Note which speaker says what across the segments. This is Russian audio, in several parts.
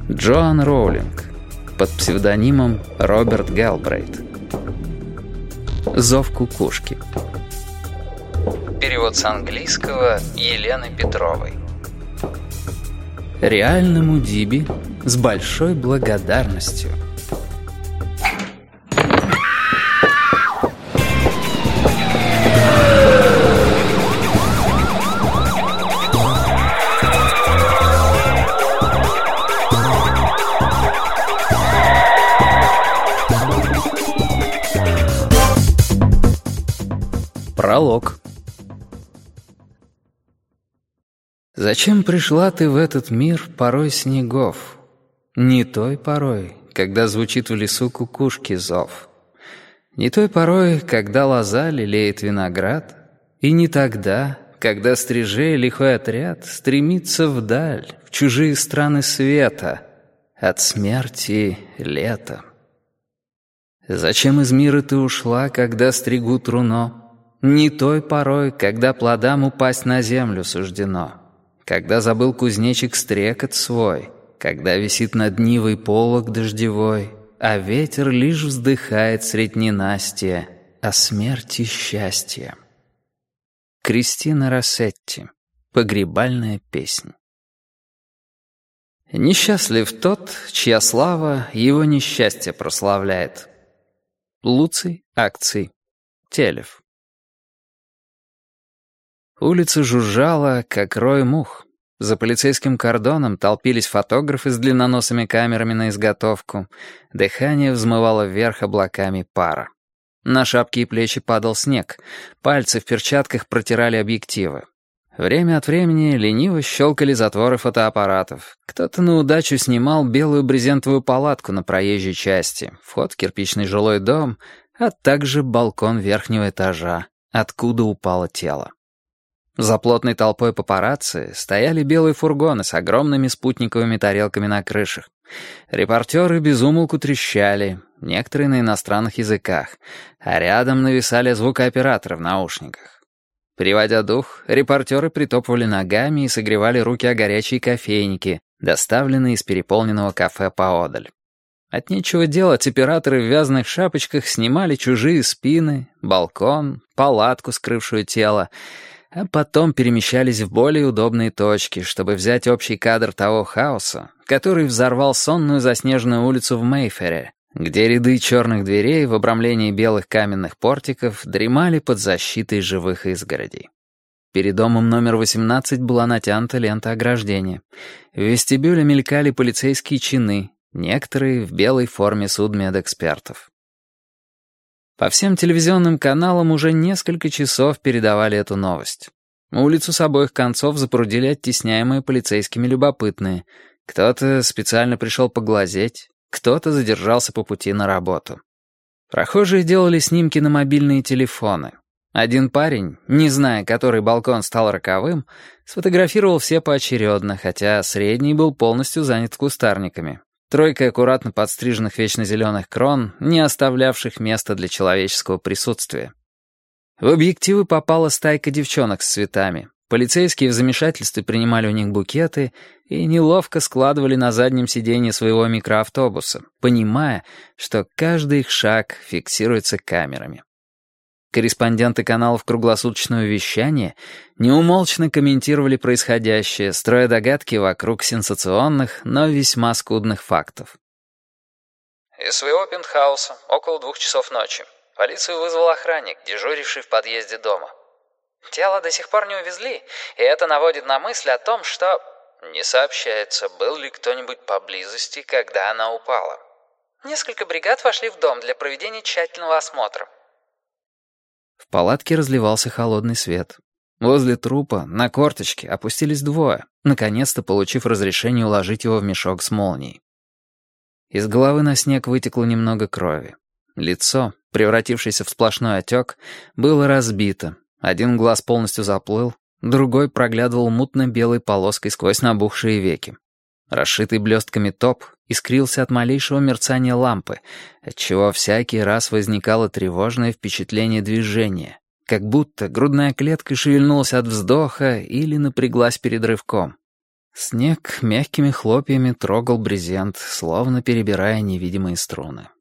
Speaker 1: Джоан Роулинг под псевдонимом Роберт Гэлбрейт. «Зов кукушки». Перевод с английского Елены Петровой. Реальному Диби с большой благодарностью. Пролог. Зачем пришла ты в этот мир порой снегов? Не той порой, когда звучит в лесу кукушки зов. Не той порой, когда лоза лелеет виноград. И не тогда, когда стрижей лихой отряд стремится вдаль, в чужие страны света, от смерти лета. Зачем из мира ты ушла, когда стригут руно? Не той порой, когда плодам упасть на землю суждено, когда забыл кузнечик стрекот свой, когда висит над нивой полог дождевой, а ветер лишь вздыхает средь ненастья о смерти счастья. Кристина Россетти. Погребальная песня. Несчастлив тот, чья слава его несчастье прославляет. Луций Акций. Телев. Улица жужжала, как рой мух. За полицейским кордоном толпились фотографы с длинноносыми камерами на изготовку. Дыхание взмывало вверх облаками пара. На шапки и плечи падал снег. Пальцы в перчатках протирали объективы. Время от времени лениво щелкали затворы фотоаппаратов. Кто-то на удачу снимал белую брезентовую палатку на проезжей части, вход в кирпичный жилой дом, а также балкон верхнего этажа, откуда упало тело. За плотной толпой папарацци стояли белые фургоны с огромными спутниковыми тарелками на крышах. Репортеры без умолку трещали, некоторые на иностранных языках, а рядом нависали звукооператоры в наушниках. Переводя дух, репортеры притопывали ногами и согревали руки о горячие кофейники, доставленные из переполненного кафе поодаль. От нечего делать операторы в вязаных шапочках снимали чужие спины, балкон, палатку, скрывшую тело, а потом перемещались в более удобные точки, чтобы взять общий кадр того хаоса, который взорвал сонную заснеженную улицу в Мейфере, где ряды черных дверей в обрамлении белых каменных портиков дремали под защитой живых изгородей. Перед домом номер 18 была натянута лента ограждения. В вестибюле мелькали полицейские чины, некоторые в белой форме судмедэкспертов. По всем телевизионным каналам уже несколько часов передавали эту новость. Улицу с обоих концов запрудили оттесняемые полицейскими любопытные. Кто-то специально пришел поглазеть, кто-то задержался по пути на работу. Прохожие делали снимки на мобильные телефоны. Один парень, не зная, который балкон стал роковым, сфотографировал все поочередно, хотя средний был полностью занят кустарниками. Тройкой аккуратно подстриженных вечно зеленых крон, не оставлявших места для человеческого присутствия. В объективы попала стайка девчонок с цветами. Полицейские в замешательстве принимали у них букеты и неловко складывали на заднем сиденье своего микроавтобуса, понимая, что каждый их шаг фиксируется камерами. Корреспонденты каналов круглосуточного вещания неумолчно комментировали происходящее, строя догадки вокруг сенсационных, но весьма скудных фактов.
Speaker 2: Из своего пентхауса около 2 часов ночи полицию вызвал охранник, дежуривший в подъезде дома. Тело до сих пор не увезли, и это наводит на мысль о том, что... Не сообщается, был ли кто-нибудь поблизости, когда она упала. Несколько бригад вошли в дом для проведения тщательного осмотра.
Speaker 1: В палатке разливался холодный свет. Возле трупа на корточке опустились двое, наконец-то получив разрешение уложить его в мешок с молнией. Из головы на снег вытекло немного крови. Лицо, превратившееся в сплошной отек, было разбито. Один глаз полностью заплыл, другой проглядывал мутно-белой полоской сквозь набухшие веки. Расшитый блестками топ искрился от малейшего мерцания лампы, отчего всякий раз возникало тревожное впечатление движения, как будто грудная клетка шевельнулась от вздоха или напряглась перед рывком. Снег мягкими хлопьями трогал брезент, словно перебирая невидимые струны.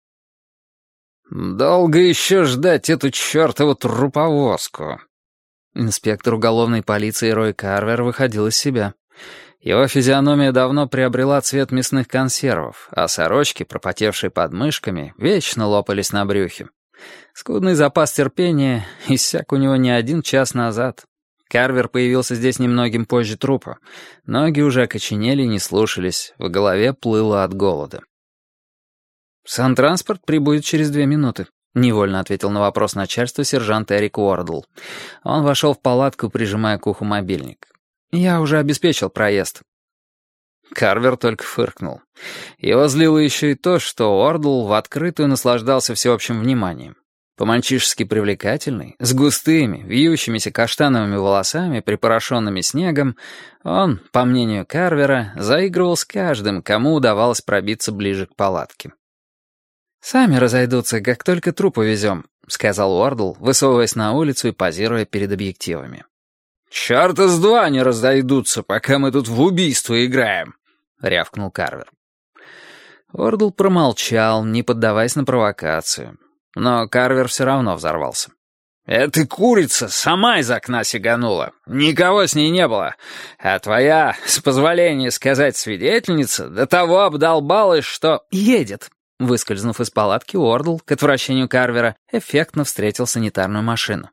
Speaker 1: «Долго еще ждать эту чертову труповозку?» Инспектор уголовной полиции Рой Карвер выходил из себя. Его физиономия давно приобрела цвет мясных консервов, а сорочки, пропотевшие под мышками, вечно лопались на брюхе. Скудный запас терпения иссяк у него не 1 час назад. Карвер появился здесь немногим позже трупа. Ноги уже окоченели и не слушались, в голове плыло от голода. «Сантранспорт прибудет через 2 минуты», — невольно ответил на вопрос начальства сержант Эрик Уордл. Он вошел в палатку, прижимая к уху мобильник. «Я уже обеспечил проезд». Карвер только фыркнул. Его злило еще и то, что Уордл в открытую наслаждался всеобщим вниманием. По-мальчишески привлекательный, с густыми, вьющимися каштановыми волосами, припорошенными снегом, он, по мнению Карвера, заигрывал с каждым, кому удавалось пробиться ближе к палатке. «Сами разойдутся, как только труп увезем», — сказал Уордл, высовываясь на улицу и позируя перед объективами. «Чёрта с два не разойдутся, пока мы тут в убийство играем», — рявкнул Карвер. Уордл промолчал, не поддаваясь на провокацию. Но Карвер все равно взорвался. «Эта курица сама из окна сиганула. Никого с ней не было. А твоя, с позволения сказать, свидетельница до того обдолбалась, что...» «Едет!» Выскользнув из палатки, Уордл, к отвращению Карвера, эффектно встретил санитарную машину.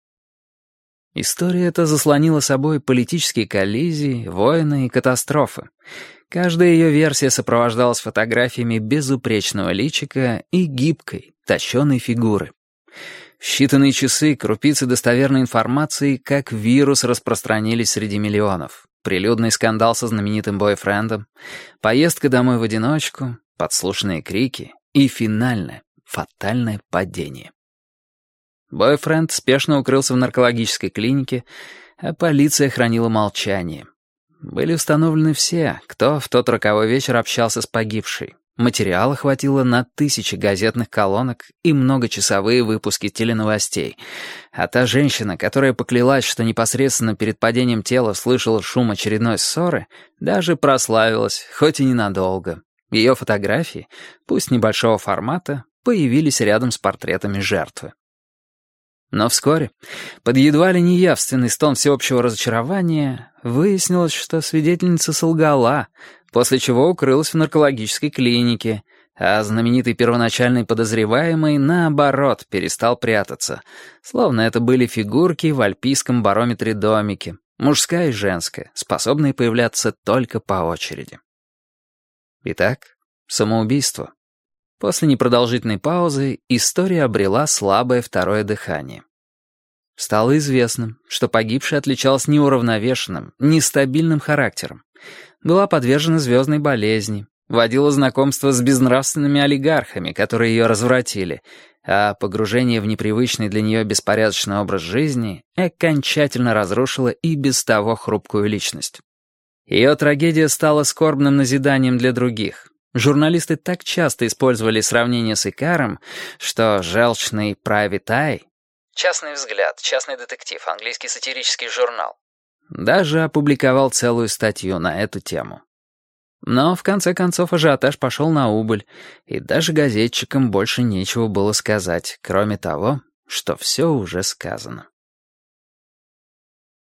Speaker 1: История эта заслонила собой политические коллизии, войны и катастрофы. Каждая ее версия сопровождалась фотографиями безупречного личика и гибкой, тощеной фигуры. В считанные часы крупицы достоверной информации как вирус распространились среди миллионов. Прилюдный скандал со знаменитым бойфрендом, поездка домой в одиночку, подслушанные крики и финальное, фатальное падение. Бойфренд спешно укрылся в наркологической клинике, а полиция хранила молчание. Были установлены все, кто в тот роковой вечер общался с погибшей. Материала хватило на 1000 газетных колонок и многочасовые выпуски теленовостей. А та женщина, которая поклялась, что непосредственно перед падением тела слышала шум очередной ссоры, даже прославилась, хоть и ненадолго. Ее фотографии, пусть небольшого формата, появились рядом с портретами жертвы. Но вскоре, под едва ли не явственный стон всеобщего разочарования, выяснилось, что свидетельница солгала, после чего укрылась в наркологической клинике, а знаменитый первоначальный подозреваемый, наоборот, перестал прятаться, словно это были фигурки в альпийском барометре-домике, мужская и женская, способные появляться только по очереди. Итак, самоубийство. После непродолжительной паузы история обрела слабое второе дыхание. Стало известным, что погибшая отличалась неуравновешенным, нестабильным характером. Была подвержена звездной болезни, водила знакомство с безнравственными олигархами, которые ее развратили, а погружение в непривычный для нее беспорядочный образ жизни окончательно разрушило и без того хрупкую личность. Ее трагедия стала скорбным назиданием для других. Журналисты так часто использовали сравнение с Икаром, что желчный Private Eye, «Частный взгляд», «Частный детектив», английский сатирический журнал, даже опубликовал целую статью на эту тему. Но в конце концов ажиотаж пошел на убыль, и даже газетчикам больше нечего было сказать, кроме того, что все уже сказано.